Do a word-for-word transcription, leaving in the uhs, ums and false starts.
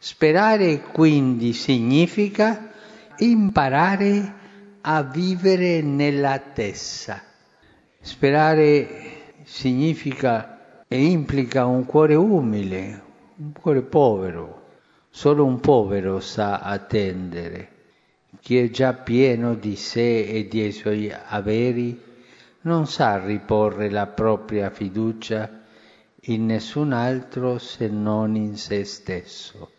Sperare quindi significa imparare a vivere nell'attesa. Sperare significa e implica un cuore umile, un cuore povero. Solo un povero sa attendere. Chi è già pieno di sé e dei suoi averi non sa riporre la propria fiducia in nessun altro se non in se stesso.